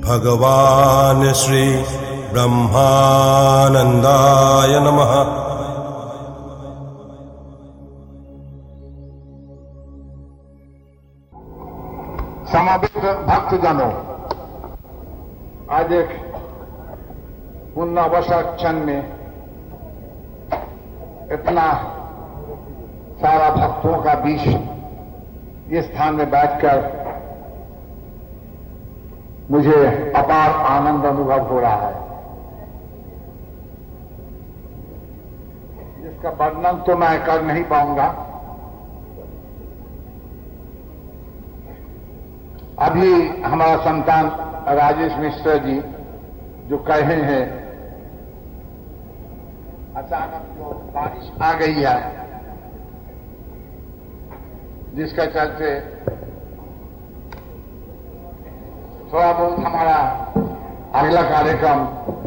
भगवान श्री ब्रह्मानंदाय नमः। समावित भक्तजनों, आज एक पुण्यवसर क्षण में इतना सारा भक्तों का बीच इस स्थान में बैठकर मुझे अपार आनंद अनुभव हो रहा है, जिसका वर्णन तो मैं कर नहीं पाऊंगा। अभी हमारा संतान राजेश मिश्र जी जो कहे हैं, अचानक जो बारिश आ गई है, जिसके चलते थोड़ा बहुत हमारा अगला कार्यक्रम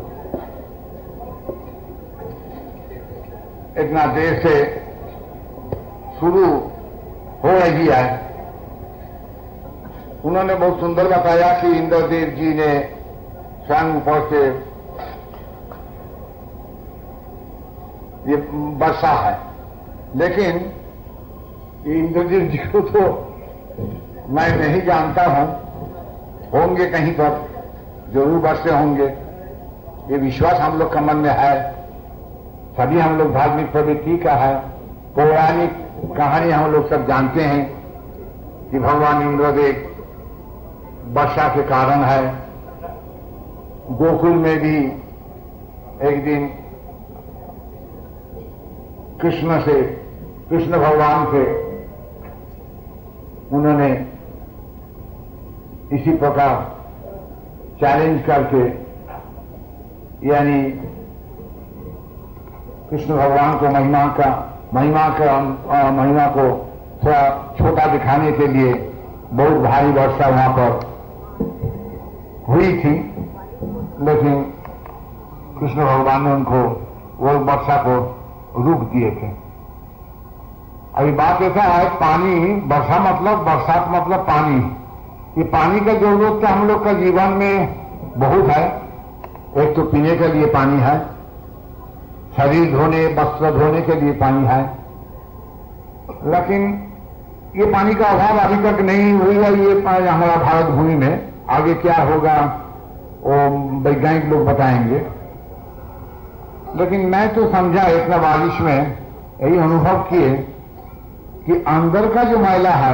इतना देर से शुरू हो रही है। उन्होंने बहुत सुंदर बताया कि इंद्रदेव जी ने स्वयं ऊपर से ये वर्षा है, लेकिन ये इंद्रदेव जी को तो मैं नहीं जानता हूं, होंगे कहीं पर जरूर वर्षे होंगे, ये विश्वास हम लोग का मन में है। सभी हम लोग धार्मिक प्रवृत्ति का है, पौराणिक कहानी हम लोग सब जानते हैं कि भगवान इंद्रदेव वर्षा के कारण है। गोकुल में भी एक दिन कृष्ण भगवान से उन्होंने इसी प्रकार चैलेंज करके, यानी कृष्ण भगवान को महिमा को थोड़ा छोटा दिखाने के लिए बहुत भारी वर्षा वहां पर हुई थी, लेकिन कृष्ण भगवान ने उनको वो वर्षा को रोक दिए थे। अभी बात ऐसा है, पानी, बरसात मतलब पानी। ये पानी का जरूरत तो हम लोग का जीवन में बहुत है। एक तो पीने के लिए पानी है, शरीर धोने, वस्त्र धोने के लिए पानी है, लेकिन ये पानी का अभाव अभी तक नहीं हुई है ये हमारा भारत भूमि में। आगे क्या होगा वो वैज्ञानिक लोग बताएंगे, लेकिन मैं तो समझा इतना बारिश में यही अनुभव किए कि अंदर का जो मैला है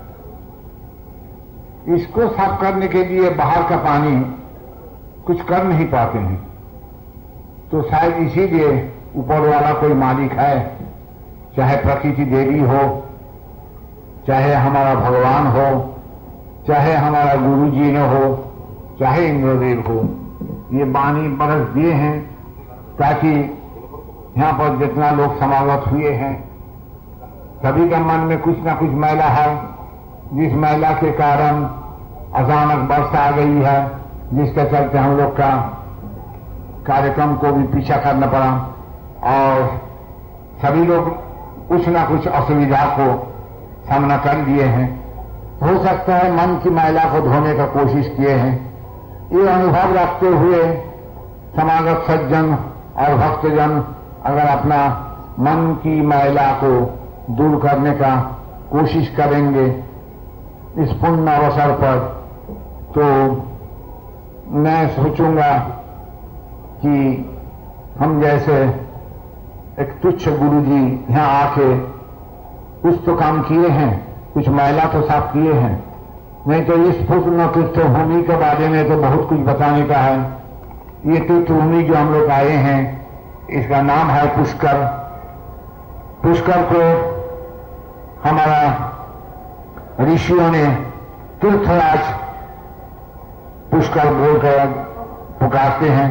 इसको साफ करने के लिए बाहर का पानी कुछ कर नहीं पाते हैं। तो शायद इसीलिए ऊपर वाला कोई मालिक है, चाहे प्रकृति देवी हो, चाहे हमारा भगवान हो, चाहे हमारा गुरु जी न हो, चाहे इंद्रदेव हो, ये पानी बरस दिए हैं ताकि यहां पर जितना लोग समागत हुए हैं सभी के मन में कुछ ना कुछ मैला है, जिस महिला के कारण अचानक वर्षा आ गई है, जिसके चलते हम लोग का कार्यक्रम को भी पीछा करना पड़ा और सभी लोग कुछ ना कुछ असुविधा को सामना कर लिए हैं। हो सकता है मन की मैला को धोने का कोशिश किए हैं। ये अनुभव रखते हुए समागत सज्जन और भक्तजन अगर अपना मन की मैला को दूर करने का कोशिश करेंगे इस पुण्य अवसर पर, तो मैं सोचूंगा कि हम जैसे एक तुच्छ गुरु जी यहां आके कुछ तो काम किए हैं, कुछ मैला तो साफ किए हैं, नहीं तो इस पुण्य तीर्थभूमि के बारे में तो बहुत कुछ बताने का है। ये तीर्थभूमि जो हम लोग आए हैं इसका नाम है पुष्कर। पुष्कर को हमारा ऋषियों ने तीर्थराज पुष्कर बोलकर पुकारते हैं।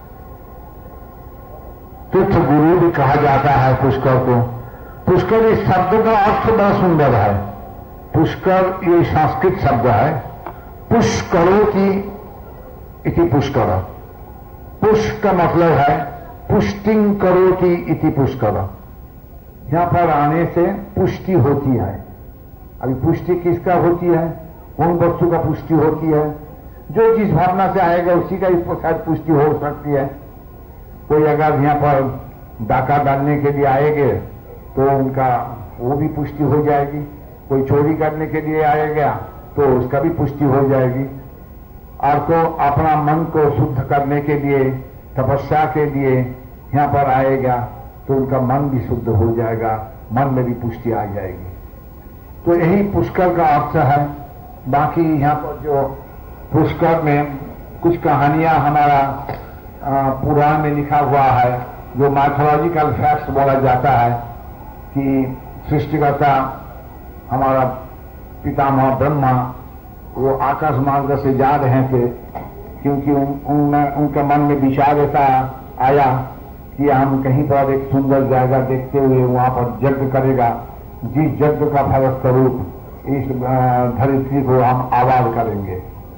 तीर्थ गुरु भी कहा जाता है पुष्कर को। पुष्कर इस शब्द का अर्थ बड़ा सुंदर है। पुष्कर ये संस्कृत शब्द है, पुष्करोति इति पुष्कर। पुष्ट का मतलब है पुष्टिंग करोति इति पुष्कर। यहां पर आने से पुष्टि होती है। अभी पुष्टि किसका होती है, कौन वस्तु का पुष्टि होती है, जो जिस भावना से आएगा उसी का इस प्रकार पुष्टि हो सकती है। कोई अगर यहाँ पर डाका डालने के लिए आएंगे तो उनका वो भी पुष्टि हो जाएगी। कोई चोरी करने के लिए आएगा तो उसका भी पुष्टि हो जाएगी। और तो अपना मन को शुद्ध करने के लिए, तपस्या के लिए यहाँ पर आएगा तो उनका मन भी शुद्ध हो जाएगा, मन में भी पुष्टि आ जाएगी। तो यही पुष्कर का अर्थ है। बाकी यहाँ पर जो पुष्कर में कुछ कहानियां हमारा पुराण में लिखा हुआ है, जो माइथोलॉजिकल फैक्ट्स बोला जाता है कि सृष्टिकर्ता हमारा पितामह ब्रह्मा वो आकाश मार्ग से जा रहे थे, क्योंकि उनके मन में विचार ऐसा आया कि हम कहीं पर एक सुंदर जगह देखते हुए वहां पर यज्ञ करेगा, जिस यज्ञ का फलस्वरूप इस धरित्री को हम आबाद करेंगे।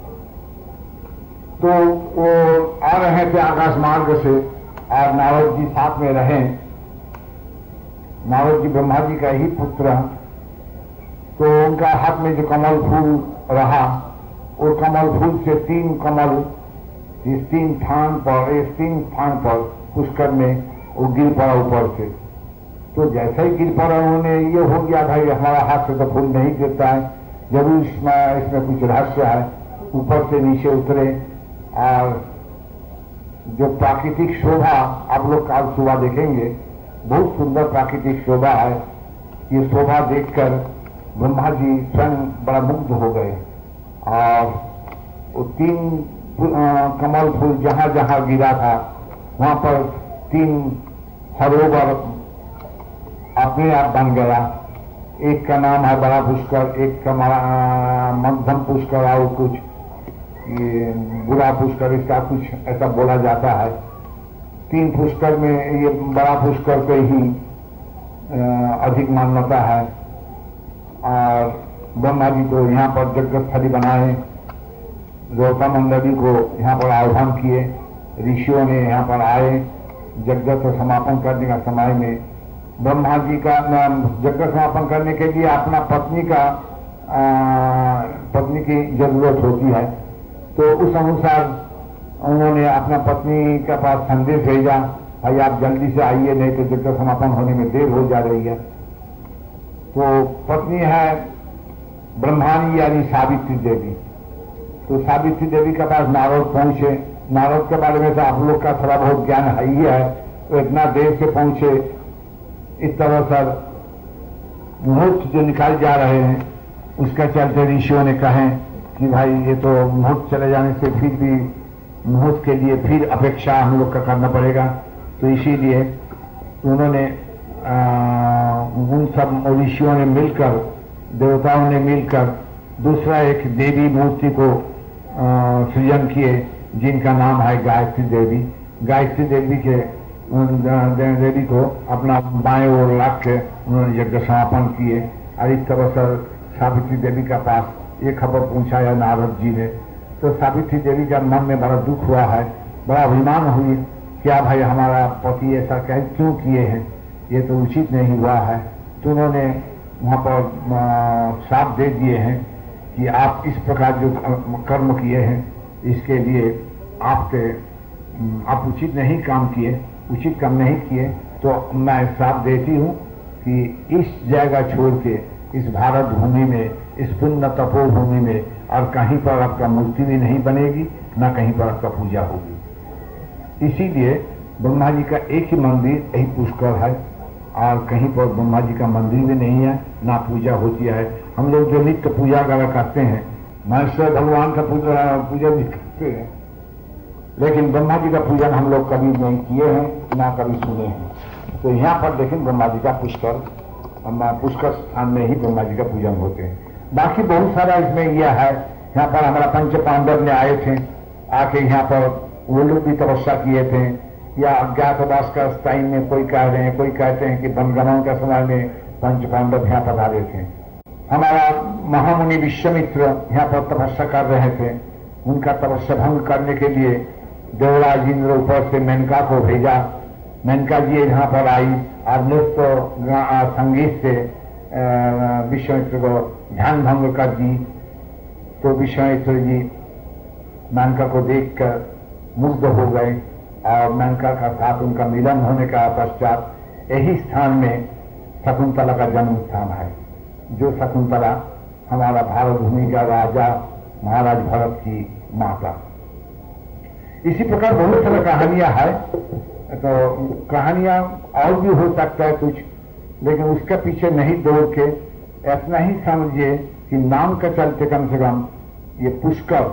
तो वो आ रहे थे आकाश मार्ग से और नारद जी साथ में रहे। नारद जी ब्रह्मा जी का ही पुत्र है। तो उनका हाथ में जो कमल फूल रहा, और कमल फूल से 3 कमल इस 3 स्थान पर पुष्कर में वो गिर पड़ा ऊपर से। तो जैसे ही गिर पड़ा उन्होंने ये हो गया भाई हमारा हाथ से तो फूल नहीं गिरता है, जरूर इसमें कुछ रहस्य है। ऊपर से नीचे उतरे और जो प्राकृतिक शोभा आप लोग कल सुबह देखेंगे, बहुत सुंदर प्राकृतिक शोभा है। ये शोभा देखकर ब्रह्मा जी स्वयं बड़ा मुग्ध हो गए और वो 3 कमल फूल जहां जहां गिरा था वहां पर 3 सरोवर अपने आप बन गया। एक का नाम है बड़ा पुष्कर, एक का मध्यम पुष्कर और कुछ ये बुरा पुष्कर, इसका कुछ ऐसा बोला जाता है। 3 पुष्कर में ये बड़ा पुष्कर पे ही अधिक मान्यता है। और ब्रह्मा जी को यहाँ पर यज्ञस्थली बनाए, गौतम मंडली को यहाँ पर आह्वान किए, ऋषियों ने यहाँ पर आए। यज्ञ को समापन करने का समय में ब्रह्मा जी का यज्ञ समापन करने के लिए अपना पत्नी की जरूरत होती है। तो उस अनुसार उन्होंने अपना पत्नी के पास संदेश भेजा, भाई आप जल्दी से आइए नहीं तो यज्ञ समापन होने में देर हो जा रही है। तो पत्नी है ब्रह्मानी यानी सावित्री देवी। तो सावित्री देवी के पास नारद पहुंचे। नारद के बारे में तो आप लोग का थोड़ा बहुत ज्ञान है ही है। तो इतना देर से पहुंचे, इस तरह से मुहूर्त जो निकाल जा रहे हैं उसका चलते ऋषियों ने कहे कि भाई ये तो मुहूर्त चले जाने से फिर भी मुहूर्त के लिए फिर अपेक्षा हम लोग का करना पड़ेगा। तो इसीलिए उन्होंने उन सब ऋषियों ने मिलकर, देवताओं ने मिलकर दूसरा एक देवी मूर्ति को सृजन किए, जिनका नाम है गायत्री देवी। गायत्री देवी के देवी को अपना बाएं ओर रख के उन्होंने यज्ञ समापन किए। और इस तरह से सावित्री देवी का पास ये खबर पहुंचाया नारद जी ने। तो सावित्री देवी का मन में बड़ा दुख हुआ है, बड़ा अभिमान हुई, क्या भाई हमारा पति ऐसा क्यों किए हैं, ये तो उचित नहीं हुआ है। तो उन्होंने वहां पर साफ दे दिए हैं कि आप इस प्रकार जो कर्म किए हैं इसके लिए आप उचित नहीं काम किए, उचित काम नहीं किए। तो मैं साफ देती हूँ कि इस जगह छोड़ के इस भारत भूमि में, इस पुण्य तपोभूमि में और कहीं पर आपका मूर्ति भी नहीं बनेगी, ना कहीं पर आपका पूजा होगी। इसीलिए ब्रह्मा जी का एक ही मंदिर यही पुष्कर है और कहीं पर ब्रह्मा जी का मंदिर भी नहीं है, ना पूजा होती है। हम लोग जो नित्य पूजा करते हैं, महेश्वर भगवान का पूजा भी करते हैं, लेकिन ब्रह्मा जी का पूजन हम लोग कभी नहीं किए हैं, ना कभी सुने हैं। तो यहाँ पर देखें ब्रह्मा जी का पुष्कर स्थान में ही ब्रह्मा जी का पूजन होते हैं। बाकी बहुत सारा इसमें यह है। यहाँ पर हमारा पंच पांडव ने आए थे, आके यहाँ पर वो लोग भी तपस्या किए थे, या अज्ञातवास का टाइम में कोई कह रहे हैं, कोई कहते हैं कि वनगमन का समय में पंच पांडव यहाँ पधारे थे। हमारा महामुनि विश्वामित्र यहाँ पर तपस्या कर रहे थे। उनका तपस्या भंग करने के लिए देवराज इंद्र ऊपर से मेनका को भेजा। मेनका जी यहाँ पर आई और नृत्य संगीत से विश्वामित्र को ध्यान भंग कर दी। तो विश्वामित्र जी मेनका को देखकर मुग्ध हो गए और मेनका का साथ उनका मिलन होने का पश्चात यही स्थान में शकुंतला का जन्म स्थान है। जो शकुंतला हमारा भारत भूमि का राजा महाराज भरत की माता। इसी प्रकार बहुत सारी कहानियां है, तो कहानियां और भी हो सकता है कुछ, लेकिन उसके पीछे नहीं दौड़ के इतना ही समझिए कि नाम का चलते कम से कम ये पुष्कर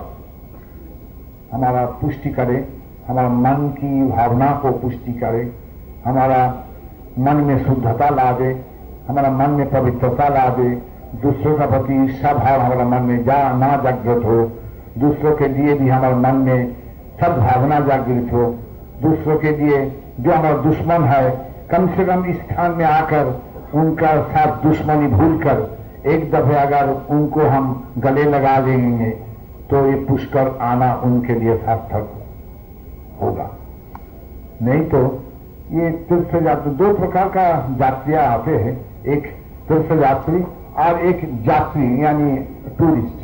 हमारा पुष्टि करे, हमारा मन की भावना को पुष्टि करे, हमारा मन में शुद्धता ला दे, हमारा मन में पवित्रता ला दे, दूसरों का प्रति ईर्षा भाव हमारा मन में ना जागृत हो, दूसरों के लिए भी हमारे मन में सद्भावना जागृत हो, दूसरों के लिए जो हमारा दुश्मन है कम से कम इस स्थान में आकर उनका साथ दुश्मनी भूलकर एक दफे अगर उनको हम गले लगा देंगे तो ये पुष्कर आना उनके लिए सार्थक होगा। नहीं तो ये तीर्थ यात्री, दो प्रकार का यात्रियां आते हैं, एक तीर्थ यात्री और एक यात्री यानी टूरिस्ट।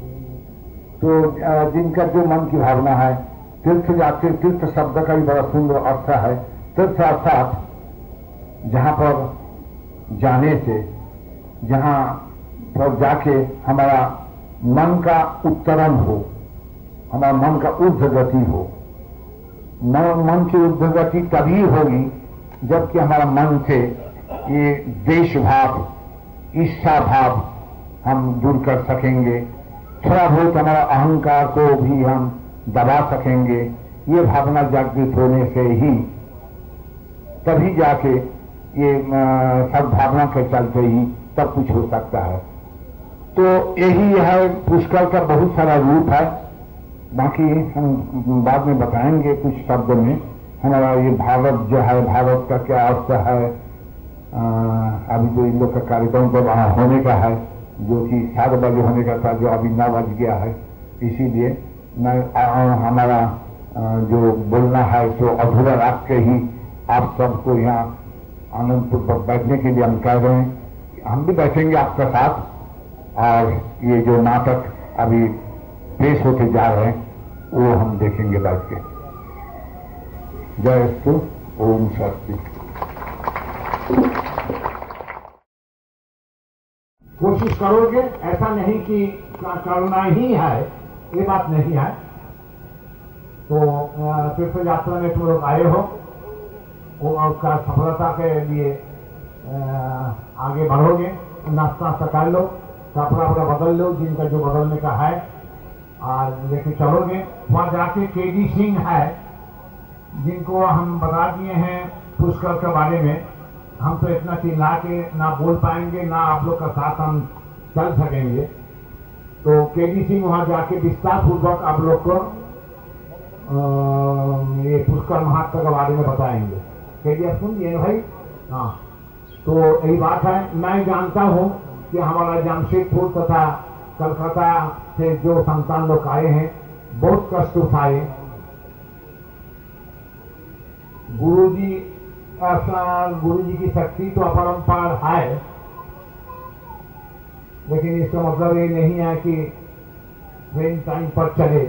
तो जिनका जो मन की भावना है, तीर्थ यात्री, तीर्थ शब्द का भी बड़ा सुंदर अर्थ है। तीर्थ अर्थात जहां पर जाने से, जहां पर जाके हमारा मन का उत्तरण हो, हमारा मन का ऊर्ध्व गति हो। मन की ऊर्ध्व गति तभी होगी जबकि हमारा मन से ये देश भाव, ईर्षा भाव हम दूर कर सकेंगे, थोड़ा बहुत हमारा अहंकार को भी हम दबा सकेंगे। ये भावना जागृत होने से ही तभी जाके ये सद्भावना के चलते ही सब कुछ हो सकता है। तो यही है, पुष्कर का बहुत सारा रूप है, बाकी हम बाद में बताएंगे कुछ शब्द में। हमारा ये भारत जो है, भारत का क्या अर्थ है, अभी तो इन लोग का कार्यक्रम तो होने का है, जो कि 7 बजे होने का था, जो अभी 9 बज गया है। इसीलिए हमारा जो बोलना है तो अधूरा रख के ही आप सबको यहाँ आनंदपूर्वक बैठने के लिए हम कह रहे हैं। हम भी बैठेंगे आपके साथ, और ये जो नाटक अभी पेश होते जा रहे हैं वो हम देखेंगे बैठ के। जय अस्तु, ओम शांति। कोशिश करोगे, ऐसा नहीं कि करना ही है, ये बात नहीं है। तो तीर्थ यात्रा में तुम लोग आए हो, वो उसका सफलता के लिए आगे बढ़ोगे, नाश्ता कर लो, कपड़ा वपड़ा बदल लो जिनका जो बदलने का है, और लेके चलोगे। वहां जाके केडी सिंह है, जिनको हम बता दिए हैं पुष्कर के बारे में। हम तो इतना चिल्ला के ना बोल पाएंगे, ना आप लोग का साथ हम चल सकेंगे। तो केडी सिंह वहां जाके विस्तार पूर्वक आप लोग को ये पुष्कर महात्मा के बारे में बताएंगे। केडी आप सुन लिए भाई? हाँ, तो यही बात है। मैं जानता हूँ कि हमारा जमशेदपुर तथा कलकत्ता से जो संतान लोग आए हैं बहुत कष्ट उठाए। गुरुजी की शक्ति तो अपरंपार है, लेकिन इसका मतलब ये नहीं है कि ट्रेन टाइम पर चले,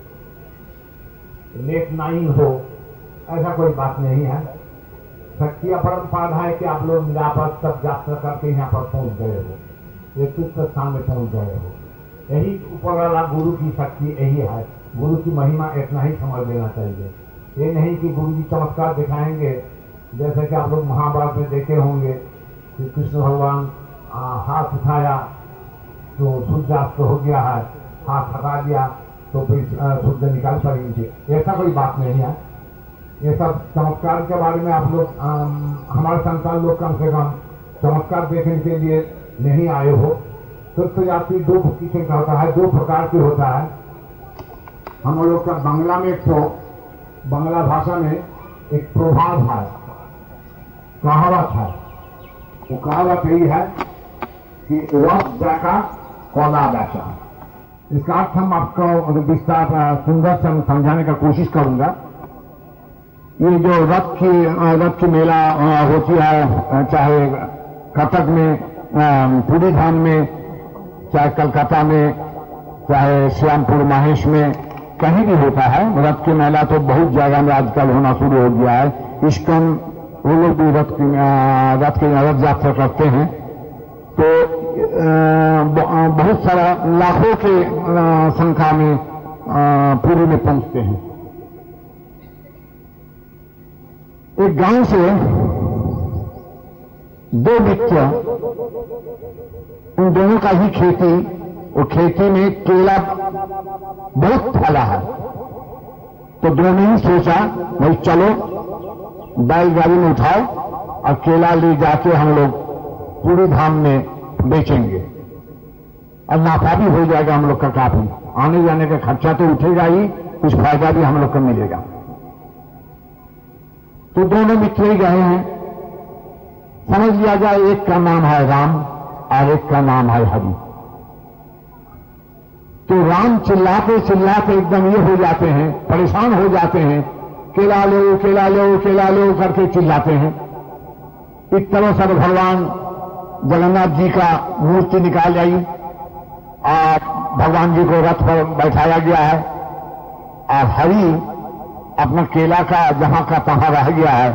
लेट नाइन हो, ऐसा कोई बात नहीं है। शक्ति अपरंपार है कि आप लोग निरापद सब यात्रा करके यहाँ पर पहुंच गए हो, एक तीर्थ स्थान में पहुंच गए हो। यही ऊपर वाला गुरु की शक्ति यही है। गुरु की महिमा इतना ही समझ लेना चाहिए। ये नहीं कि गुरु जी चमत्कार दिखाएंगे, जैसे कि आप लोग महाभारत में देखे होंगे कि कृष्ण भगवान हाथ उठाया तो सूर्यास्त हो गया है, हाथ हटा दिया तो फिर सूर्य निकाल पड़ेंगे। ऐसा कोई बात नहीं है। ये सब चमत्कार के बारे में आप लोग, हमारे संतान लोग कम से कम चमत्कार देखने के लिए नहीं आए हो। तीर्थ यात्री दो किस्म का होता है, 2 प्रकार के होता है। हम लोग का बांग्ला में तो बांग्ला भाषा में एक प्रभाव है, कहावत है। वो कहावत यही है कि रस देखा कौला बेचा। इसका अर्थ हम आपको विस्तार सुंदर से हम समझाने का कोशिश करूंगा। ये जो रथ की मेला होती है, चाहे कटक में पूरी धाम में, चाहे कलकत्ता में, चाहे श्यामपुर महेश में, कहीं भी होता है। रथ के मेला तो बहुत जगह में आजकल होना शुरू हो गया है। इस्कॉन वो लोग भी रथ यात्रा करते हैं, तो बहुत सारा लाखों के संख्या में पुरी में पहुंचते हैं। एक गांव से दो मित्र, उन दोनों का ही खेती, वो खेती में केला बहुत फला है, तो दोनों ने ही सोचा भाई चलो बैलगाड़ी में उठाओ और केला ले जाके हम लोग पूरी धाम में बेचेंगे और नाफा भी हो जाएगा हम लोग का काफी, आने जाने का खर्चा तो उठेगा ही, कुछ फायदा भी हम लोग को मिलेगा। तो दोनों मित्र ही गए हैं। समझ लिया जाए एक का नाम है राम और एक का नाम है हरि। तो राम चिल्लाते चिल्लाते एकदम ये हो जाते हैं, परेशान हो जाते हैं, केला लो केला लो केला लो करके चिल्लाते हैं। एक तरह से भगवान जगन्नाथ जी का मूर्ति निकाल आई और भगवान जी को रथ पर बैठाया गया है और हरि अपना केला का जहां का तहां रह गया है।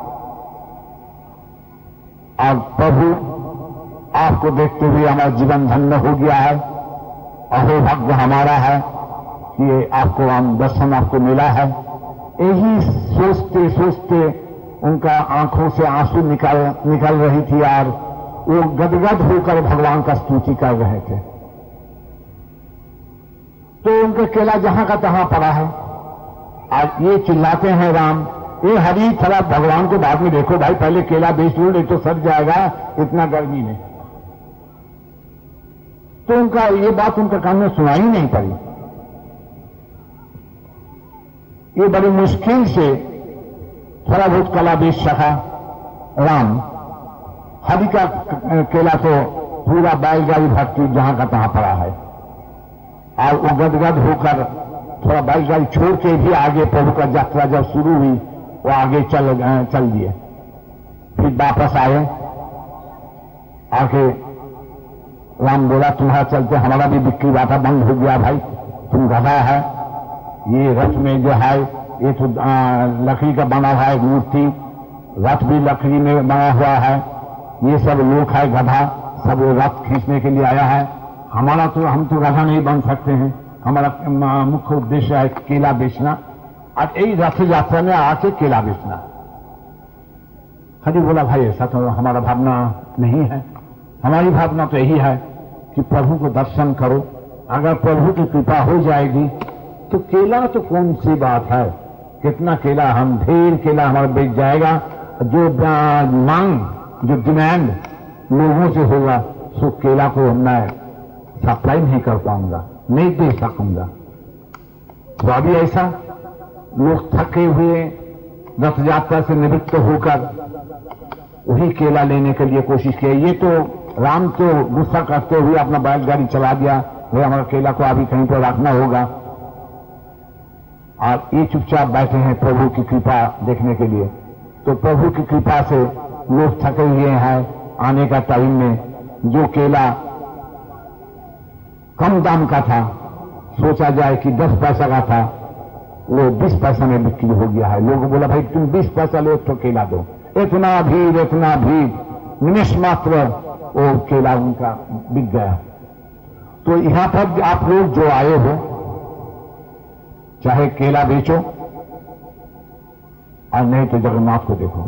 और प्रभु आपको देखते हुए हमारा जीवन धन्य हो गया है, अहो भाग्य हमारा है कि ये आपको हम दर्शन आपको मिला है। यही सोचते सोचते उनका आंखों से आंसू निकल रही थी और वो गदगद होकर भगवान का स्तुति कर रहे थे। तो उनका केला जहां का तहां पड़ा है। आज ये चिल्लाते हैं राम, ये हरि थोड़ा भगवान को बाद में देखो भाई, पहले केला बेच लो, नहीं तो सड़ जाएगा इतना गर्मी में। तो उनका ये बात उनका कान में सुनाई नहीं पड़ी। ये बड़ी मुश्किल से थोड़ा बहुत केला बेच सका राम। हरि का केला तो पूरा बैलगाड़ी भर्ती जहां का तहां पड़ा है और वो गदगद होकर थोड़ा बैलगाड़ी छोड़ के भी आगे प्रभु का यात्रा जब शुरू हुई वो आगे चल दिए। फिर वापस आए, आके राम बोला तुम्हारा चलते हमारा भी बिक्री बाटा बंद हो गया भाई, तुम गधा है। ये रथ में जो है ये तो लकड़ी का बना हुआ है मूर्ति, रथ भी लकड़ी में बना हुआ है, ये सब लोग है गधा, सब रथ खींचने के लिए आया है। हमारा तो हम तो गधा नहीं बन सकते हैं, हमारा मुख्य उद्देश्य है केला बेचना और यही रथ यात्रा में आके केला बेचना। हरि बोला भाई ऐसा तो हमारा भावना नहीं है, हमारी भावना तो यही है कि प्रभु को दर्शन करो। अगर प्रभु की कृपा हो जाएगी तो केला तो कौन सी बात है, कितना केला हम ढेर केला हमारा बेच जाएगा। जो मांग जो डिमांड लोगों से होगा सो केला को मैं सप्लाई नहीं कर पाऊंगा, नहीं दे सकूंगा। तो अभी ऐसा लोग थके हुए रथ यात्रा से निवृत्त होकर वही केला लेने के लिए कोशिश किया। ये तो राम तो गुस्सा करते हुए अपना बैलगाड़ी चला दिया, भाई हमारा केला को अभी कहीं पर रखना होगा। और ये चुपचाप बैठे हैं प्रभु की कृपा देखने के लिए। तो प्रभु की कृपा से लोग थके हुए हैं आने का टाइम में। जो केला कम दाम का था, सोचा जाए कि 10 पैसा का था, वो 20 पैसा में बिक्री हो गया है। लोगों बोला भाई तुम 20 पैसा लो तो केला दो। इतना भीड़, निमेष मात्र वो केला उनका बिक गया। तो यहां पर आप लोग जो आए हो, चाहे केला बेचो और नहीं तो जगन्नाथ को देखो,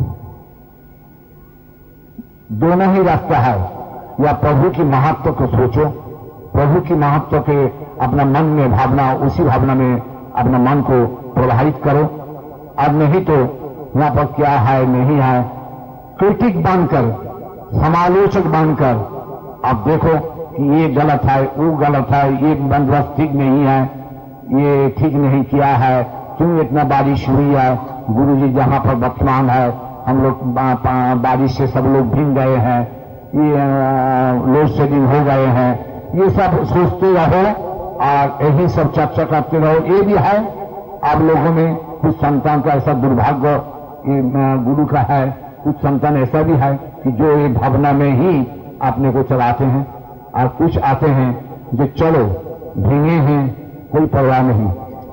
दोनों ही रास्ता है। या प्रभु की महत्व को सोचो, प्रभु की महत्व के अपना मन में भावना, उसी भावना में अपना मन को प्रवाहित करो। और नहीं तो यहां पर क्या है नहीं है, क्रिटिक बनकर, समालोचक बनकर आप देखो कि ये गलत है, वो गलत है, ये बंदोबस्त ठीक नहीं है, ये ठीक नहीं किया है, क्यों इतना बारिश हुई है, गुरुजी जहां पर वर्तमान है हम लोग बारिश से सब लोग भीग गए हैं, ये लोड शेडिंग हो गए हैं। ये सब सोचते रहो और यही सब चर्चा करते रहो। ये भी है आप लोगों में कुछ संतान का ऐसा दुर्भाग्य गुरु का है, कुछ संतान ऐसा भी है कि जो ये भावना में ही अपने को चलाते हैं। और कुछ आते हैं जो चलो भीगे हैं कोई परवाह नहीं,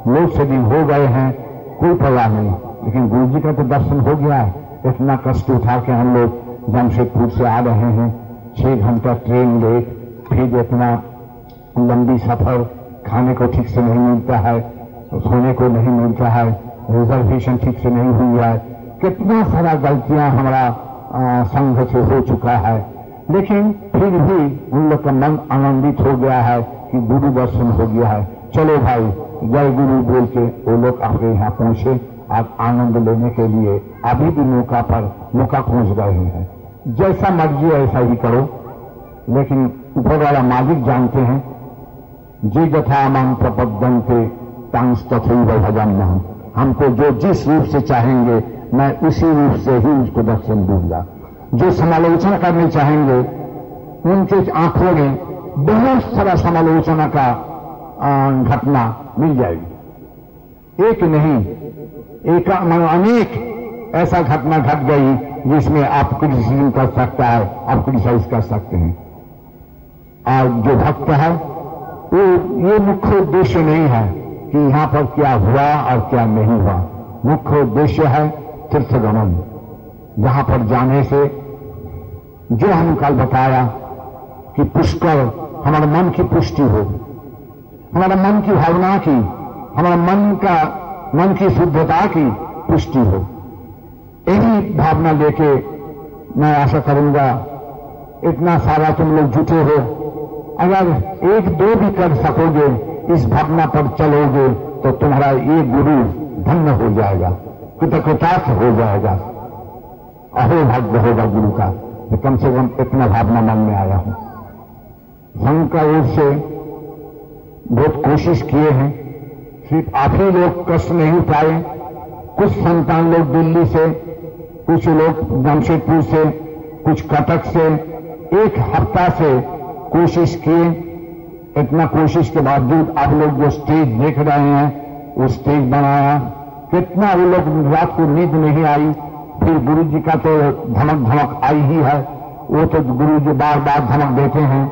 लोड शेडिंग हो गए हैं, कोई परवाह नहीं, लेकिन गुरु जी का तो दर्शन हो गया है। इतना कष्ट उठा के हम लोग जमशेदपुर से आ रहे हैं, 6 घंटा ट्रेन लेट, फिर इतना लंबी सफर, खाने को ठीक से नहीं मिलता है, सोने को नहीं मिलता है, रिजर्वेशन ठीक से नहीं हुई है, कितना सारा गलतियां हमारा संघ से हो चुका है। लेकिन फिर भी उन लोग का मन आनंदित हो गया है कि गुरु दर्शन हो गया है। चलो भाई, जय गुरु बोल के वो लोग आपके यहाँ पहुंचे, आप आनंद लेने के लिए अभी भी मौका पहुंच गए हैं। जैसा मर्जी ऐसा ही करो, लेकिन ऊपर वाला मालिक जानते हैं, जे जथा मां प्रपद्यन्ते तांस तथैव भजन्नहम्। हमको जो जिस रूप से चाहेंगे मैं उसी रूप से ही उसको दर्शन दूंगा। जो समालोचना करने चाहेंगे उनके आंखों में बहुत सारा समालोचना का घटना मिल जाएगी। एक नहीं, एक अनेक ऐसा घटना घट गई जिसमें आप क्रिटिसिज्म कर सकता है, आप क्रिटिसाइज कर सकते हैं। और जो भक्त है वो ये मुख्य उद्देश्य नहीं है कि यहां पर क्या हुआ और क्या नहीं हुआ। मुख्य उद्देश्य है तीर्थगमन, जहां पर जाने से जो हम कल बताया कि पुष्कर हमारे मन की पुष्टि हो, हमारे मन की भावना की, हमारे मन की शुद्धता की पुष्टि हो। यही भावना लेके मैं आशा करूंगा इतना सारा तुम लोग जुटे हो, अगर 1-2 भी कर सकोगे, इस भावना पर चलोगे तो तुम्हारा ये गुरु धन्य हो जाएगा, कृतकृतार्थ हो जाएगा, अहो भाग्य होगा गुरु का। तो कम से कम इतना भावना मन में आया हूं। संघ का ओर से बहुत कोशिश किए हैं, सिर्फ आप ही लोग कष्ट नहीं पाए। कुछ संतान लोग दिल्ली से, कुछ लोग जमशेदपुर से, कुछ कटक से, 1 हफ्ता से कोशिश किए। इतना कोशिश के बावजूद आप लोग जो स्टेज देख रहे हैं वो स्टेज बनाया, कितना वो लोग रात को नींद नहीं आई। फिर गुरु जी का तो धमक आई ही है, वो तो गुरु जी बार बार धमक देते हैं।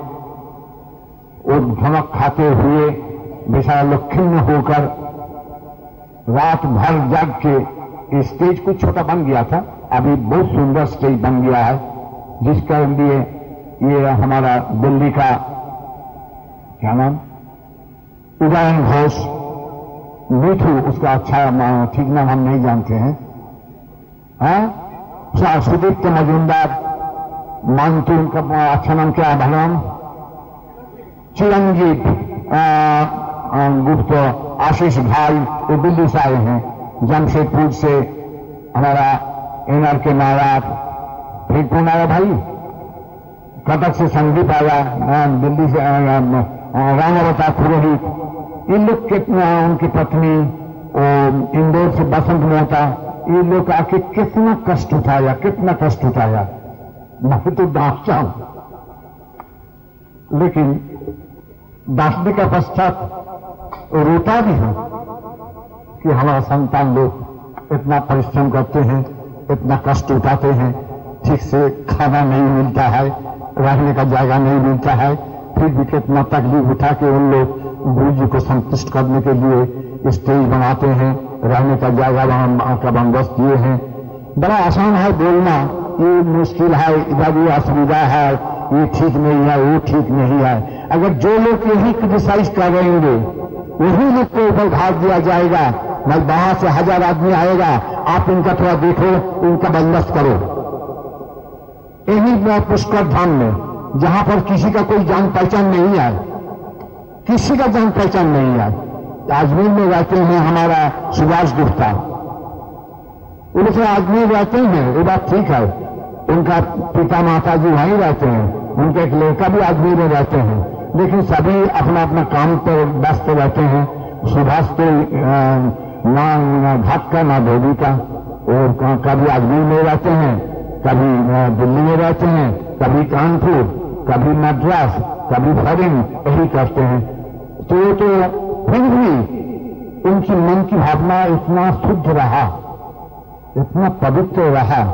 वो धमक खाते हुए बेचारा लोग खिन्न होकर रात भर जाग के स्टेज कुछ छोटा बन गया था, अभी बहुत सुंदर स्टेज बन गया है, जिसका लिए ये हमारा दिल्ली का क्या नाम, उदयन घोष, मिठू, उसका अच्छा ठीक नाम हम नहीं जानते हैं, सुदीप्त मजुमदार, मानतू, उनका अच्छा नाम क्या है भगवान, चिरंजीव गुप्त, आशीष भाई, वो दिल्ली से आए हैं। जमशेदपुर से हमारा एनआर के नारायण, फिर कौन आया भाई, कटक से संदीप आया, दिल्ली से रामावतार पुरोहित, इन लोग कितना, उनकी पत्नी, इंदौर से बसंत मेहता, ये लोग आके कितना कष्ट उठाया, कितना कष्ट उठाया। मैं तो डांटता हूं, लेकिन डांटने का पश्चात रोता भी हूं कि हमारा संतान लोग इतना परिश्रम करते हैं, इतना कष्ट उठाते हैं, ठीक से खाना नहीं मिलता है, रहने का जगह नहीं मिलता है, फिर भी कितना तकलीफ उठा के उन लोग गुरु जी को संतुष्ट करने के लिए स्टेज बनाते हैं, रहने का जगह वहां का बंदोबस्त किए हैं। बड़ा आसान है बोलना, ये मुश्किल है, इधर ये असुविधा है, ये ठीक नहीं है, वो ठीक नहीं है। अगर जो लोग यही क्रिटिसाइज कर रहेंगे वही लोग को ऊपर भाग दिया जाएगा, मैं वहां से 1000 आदमी आएगा, आप इनका थोड़ा देखो, इनका बंदोबस्त करो। यही पुष्कर धाम में, जहां पर किसी का कोई जान पहचान नहीं है, किसी का जान पहचान नहीं है। अजमेर में रहते हैं हमारा सुभाष गुप्ता, उनसे अजमेर रहते हैं, ये बात ठीक है, उनका पिता माता जी वहीं रहते हैं, उनके एक लड़का भी अजमेर में रहते हैं, लेकिन सभी अपना अपना काम पर व्यस्त रहते हैं। सुभाष तो ना घाट का ना धोबी का, और कभी अजमेर में रहते हैं, कभी दिल्ली में रहते हैं, कभी कानपुर, कभी मद्रास, कभी फॉरेन, यही करते हैं। तो फिर भी उनकी मन की भावना इतना शुद्ध रहा, इतना पवित्र रहा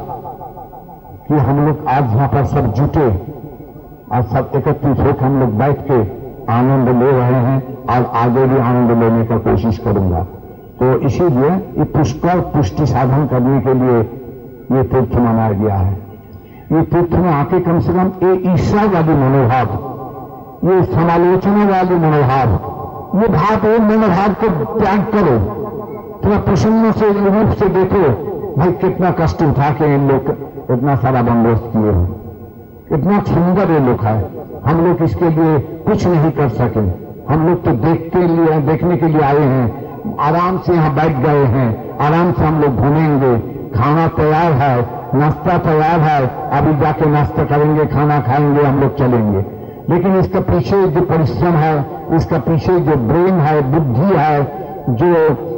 कि हम लोग आज यहां पर सब जुटे, आज सब एकत्रित होकर हम लोग बैठ के आनंद ले रहे हैं और आगे भी आनंद लेने का कोशिश करूंगा। तो इसीलिए ये पुष्कर पुष्टि साधन करने के लिए ये तीर्थ मनाया गया है। ये तीर्थ में आके कम से कम ये ईर्ष्यावादी मनोभाव, ये समालोचना वाली मनोभाव, ये भाव ये मनोभाव को त्याग करो। थोड़ा प्रसन्न से रूप से देखो, भाई कितना कष्ट उठा के इन लोग इतना सारा बंदोबस्त किए हैं, इतना सुंदर ये लोग है। हम लोग इसके लिए कुछ नहीं कर सके। हम लोग तो देखने के लिए आए हैं, आराम से यहाँ बैठ गए हैं, आराम से हम लोग घूमेंगे, खाना तैयार है, नाश्ता तैयार है, अभी जाके नाश्ता करेंगे, खाना खाएंगे, हम लोग चलेंगे। लेकिन इसका पीछे जो परिश्रम है, इसका पीछे जो ब्रेन है, बुद्धि है, जो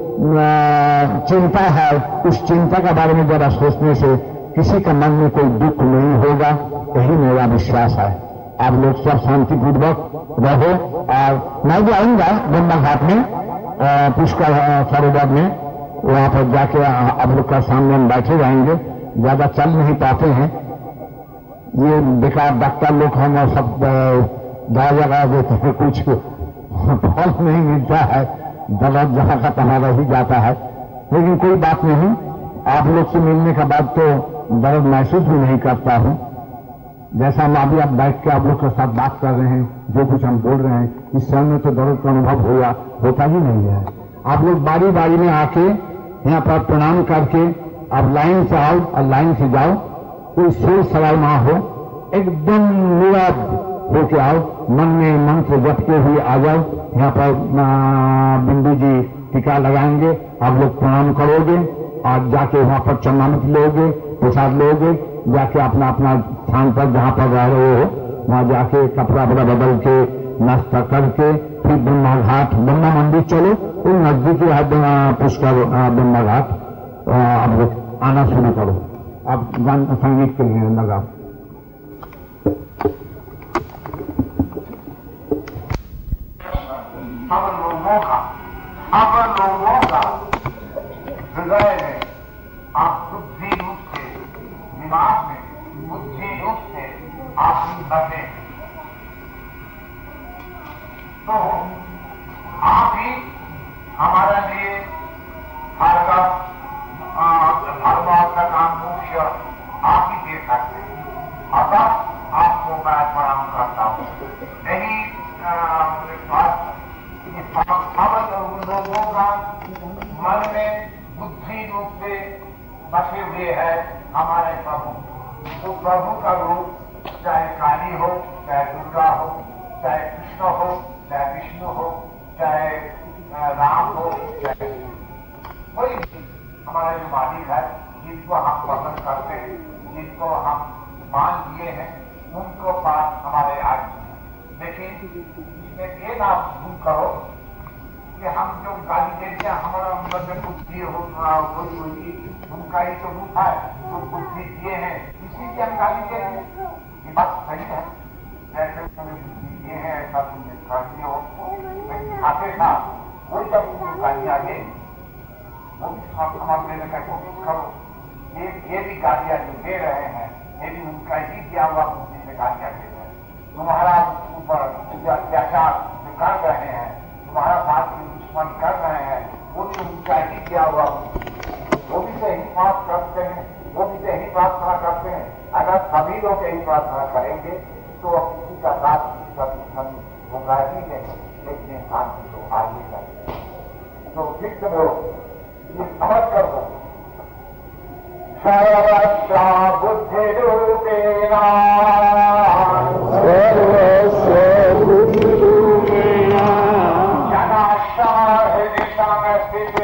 चिंता है, उस चिंता के बारे में जरा सोचने से किसी का मन में कोई दुख नहीं होगा, यही मेरा विश्वास है। आप लोग सब शांतिपूर्वक रहो। और मैं भी आऊंगा गंगा घाट में, पुष्कर सरोवर में, वहां पर जाके आप लोग का सामने हम बैठे रहेंगे। ज्यादा चल नहीं पाते हैं, ये बेकार डॉक्टर लोग हम और सब दवा लगा देते हैं, कुछ फल नहीं मिलता है, दर्द जहां का तहां रह ही जाता है। लेकिन कोई बात नहीं, आप लोग से मिलने के बाद तो दर्द महसूस भी नहीं करता हूं। जैसा हम अभी आप बैठ के आप लोग के साथ बात कर रहे हैं, जो कुछ हम बोल रहे हैं, इस समय में तो दर्द का अनुभव होता ही नहीं है। आप लोग बारी बारी में आके यहाँ पर प्रणाम करके आप लाइन से आओ और लाइन से जाओ, कोई शोर सवाल ना हो, एकदम निरव होके आओ, मन में मंत्र जपते हुए आ जाओ। यहाँ पर बिंदु जी टीका लगाएंगे, आप लोग प्रणाम करोगे और जाके वहां पर चरणामृत लोगे, प्रसाद लोगे, जाके अपना अपना स्थान पर जहां पर रह रहे हो वहां जाके कपड़ा वपड़ा बदल के नाश्ता करके फिर ब्रह्मा घाट, ब्रह्मा मंदिर चलो, वो नजदीकी है पुष्कर ब्रह्मा घाट, आप लोग आना शुरू करो। अब गान संगीत के लिए लगाओ। हम लोगों का हृदय में आप बुद्धि रूप से, दिमाग में बुद्धि रूप से आप बने, तो आप ही हमारा लिए हर का का काम मुख्य आप ही दे सकते हैं। अतः आपको मैं प्रणाम करता हूँ। यही हम लोगों का मन में बुद्धि रूप से बसे हुए है हमारे प्रभु। तो प्रभु का रूप चाहे काली हो, चाहे दुर्गा हो, चाहे कृष्ण हो, चाहे विष्णु हो, चाहे राम हो, चाहे कोई हमारा जो मालिक है, जिनको हम पसंद करते हैं, जिनको हम मान लिए हैं, उनको पास हमारे आज। लेकिन इसमें ये ना भूल करो कि हम जो गाली देते हैं, हमारा अंदर में बुद्धि हो कोई होगी, उनका ही तो रूप है, जो बुद्धि दिए हैं, इसी की हम गाली देते हैं। ये बात सही है, जैसे उन्होंने बुद्धि दिए हैं ऐसा तुमने कर दिया हो, लेकिन आते था वो जब उनको गालियां दे, वो भी समाज देने का कोशिश करो। ये भी गालियां जो दे रहे हैं, ये भी उनका ही दिया हुआ बुद्धि से गालियां दे रहे हैं। तुम्हारा ऊपर जो अत्याचार जो कर रहे हैं, तुम्हारा साथ में दुश्मन कर रहे हैं, वो भी उनका ही दिया हुआ, वो भी सही बात करते हैं, वो भी सही प्रार्थना करते हैं। अगर सभी लोग यही प्रार्थना करेंगे तो किसी का साथ किसी का दुश्मन होगा ही नहीं, लेकिन इंसान की तो आगे जाएगा। तो ठीक से बोलो, ये समझ कर दो। सर्वस्व बुद्धि रूपेणा सर्वस्व बुद्धि रूपेणा जनाशः हृदि संस्थिते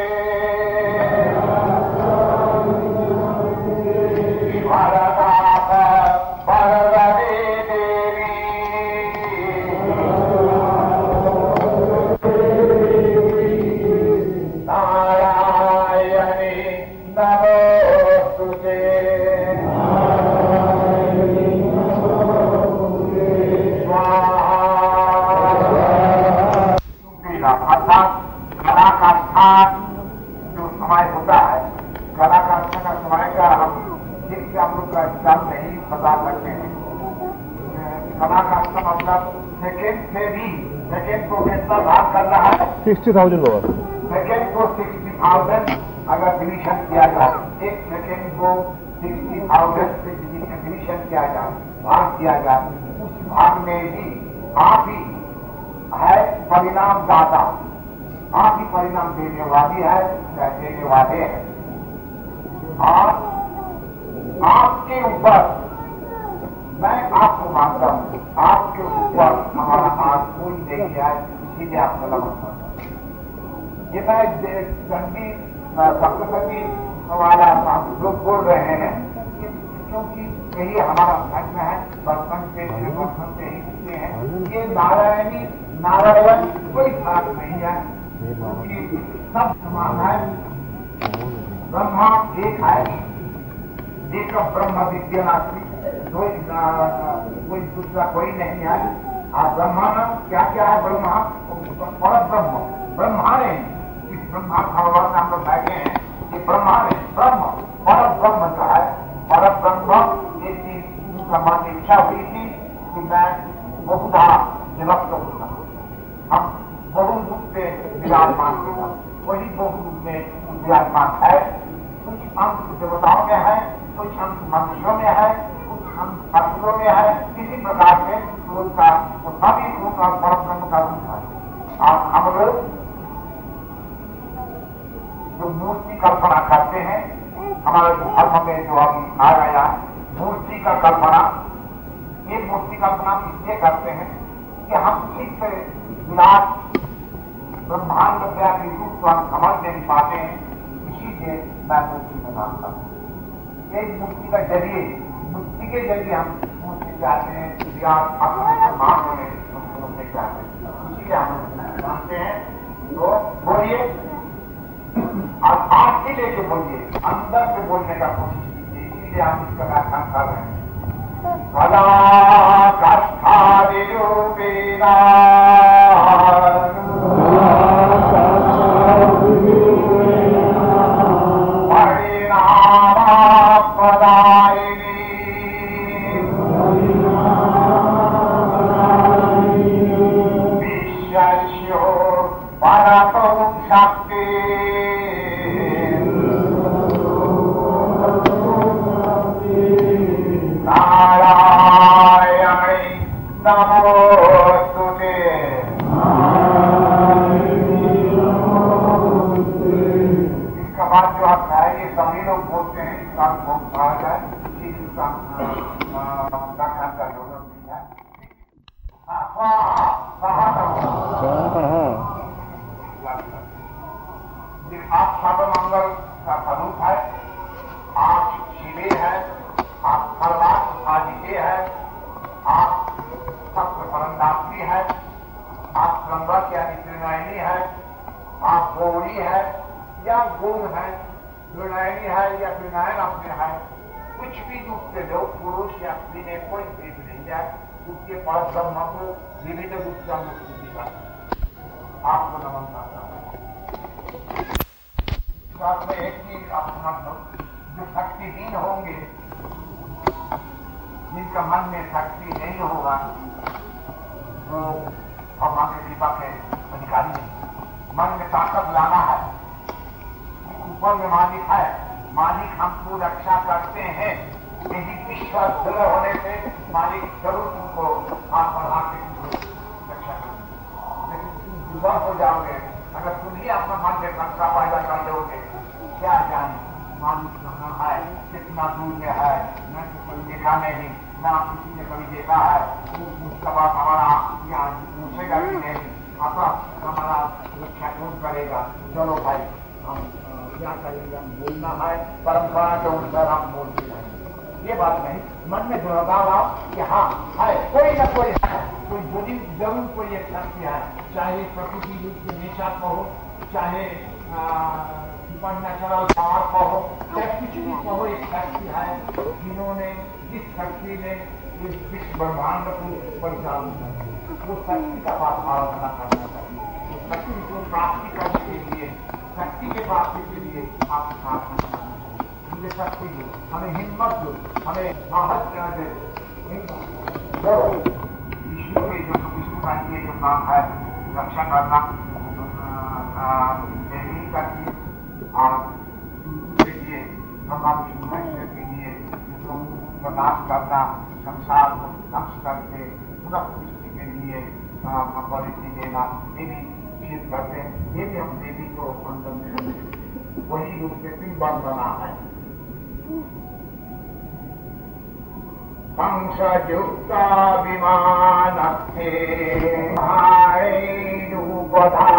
वरदात वरदे देवी नारायणी नमोस्तुते। अर्थात कला का स्थान जो समय होता है, कला का समय का हम ठीक से हम लोग का हिसाब नहीं बता सकते हैं। कला का मतलब सेकेंड से भी सेकेंड को कितना भाग कर रहा है? 60,000 लोअर। सेकेंड को 60,000 अगर डिवीजन किया जाए, एक सेकेंड को 60,000 से डिवीजन किया जाए, भाग किया जाए, उस भाग में भी आप ही है परिणाम दाता, आप ही परिणाम देने वाली है या देने वाले हैं। और आपके ऊपर मैं आपको मानता हूं, आपके ऊपर हमारा आज कोई नहीं किया है, इसीलिए आपको नमन करता हूं। ये मैं चंडी सप्तपति वाला लोग बोल रहे हैं क्योंकि यही हमारा धर्म है, बचपन से ही सीखते हैं। ये नारायण कोई फर्क नहीं है, क्योंकि सब समान है। ब्रह्मा एक है, एक ब्रह्म विद्यानाथी, कोई दूसरा कोई नहीं है। और ब्रह्मा क्या क्या है? ब्रह्मा पर ब्रह्म, ब्रह्मा ने इस ब्रह्मा भगवान में हम लोग बैठे हैं, ये ब्रह्मा ने ब्रह्म पर ब्रह्म जो है, पर ब्रह्म एक चीज उनका मन इच्छा हुई थी कि मैं बहुधा विभक्त होगा, हम बहुरूप से विराजमान होगा, वही बहुरूप में विराजमान है। कुछ अंश देवताओं में है, कुछ अंश मनुष्यों में है, कुछ अंश असुरों में है। इसी प्रकार से उनका सभी रूप और परब्रह्म का रूप है। और हम लोग जो मूर्ति कल्पना करते हैं, हमारे धर्म में जो अभी आ गया मूर्ति का कल्पना, ये मूर्ति कल्पना इसलिए करते हैं कि हम ठीक से विराट ब्रह्मांड व्यापी रूप को हम समझ नहीं पाते हैं, इसीलिए मैं मूर्ति में मानता हूँ। ये मूर्ति का जरिए, मूर्ति के जरिए हम मूर्ति चाहते हैं, विराट अपने ब्रह्मांड में समझने चाहते हैं, इसीलिए हम मानते हैं। तो बोलिए, और आँख से लेके बोलिए, अंदर से बोलने का कोशिश कीजिए, इसीलिए हम इसका व्याख्यान कर रहे हैं। सदा कष्टादिरूपिणा परिणामप्रदायिनी विश्वस्यो परतो शक्ति नारायणी नमोस्तुते। इसका बाद जो आप है, ये सभी लोग बोलते हैं, इसका बहुत कहा जाए, इसका व्याख्यान का जरूरत नहीं है। आप सर्वमंगल का स्वरूप है, आप शिवे है, आप सर्वात्म आदित्य है, आप सत्य परमदात्री है, आप ब्रह्मक यानी त्रिनयनी है, आप गौरी है या गुण है, त्रिनयनी है या त्रिनयन अपने है, कुछ भी रूप से लो, पुरुष या स्त्री में कोई भेद नहीं है, उसके पर ब्रह्म को विविध रूप से हम लोग स्तुति करते हैं। आपको नमन करता हूँ। साथ में एक चीज आप समझ लो, जो शक्तिहीन होंगे, जिनका मन में शक्ति नहीं होगा, वो भगवान के कृपा के अधिकारी नहीं। मन में ताकत लाना है, ऊपर में मालिक है, मालिक हमको रक्षा करते हैं, यही विश्वास दृढ़ होने से मालिक जरूर तुमको हाथ बढ़ा के तुमको रक्षा करेंगे। लेकिन तुम दुर्बल हो जाओगे अगर तुम ही अपना मन में शंका पैदा कर दोगे, क्या जाने मालिक कहाँ है, कितना दूर में है, न तो कोई देखा नहीं, ना किसी ने कभी देखा है, उसका बात हमारा यहाँ पूछेगा कि नहीं, अपना हमारा रक्षा कौन करेगा। चलो भाई, हम क्या करेंगे, हम बोलना है, परंपरा के अनुसार हम बोलते हैं। ये बात नहीं, मन में जो लगाव आओ कि हाँ है, कोई ना कोई है, कोई बुरी जरूर कोई एक शक्ति है, चाहे प्रकृति रूप के नेचर को हो, चाहे सुपरनैचुरल पावर को हो, चाहे कुछ भी कहो, एक शक्ति है जिन्होंने, जिस शक्ति ने इस विश्व ब्रह्मांड को परिचालन किया, वो शक्ति का आराधना करना चाहिए। तो शक्ति को प्राप्ति करने के लिए, शक्ति के प्राप्ति के लिए आप प्रार्थना करना चाहिए। मुझे शक्ति दो, हमें हिम्मत दो, हमें साहस दे, विष्णु के जो विष्णु का ये जो काम है रक्षा करना देवी करती और उसके लिए हमारे मनुष्य के लिए को नाश करना, संसार को नष्ट करके पुनः सृष्टि के लिए पॉलिसी देना, ये भी चीज करते हैं। ये भी हम देवी को वंदन में वही रूप से पिंड बना है। कंसयुक्ता विमानस्थे रूपधा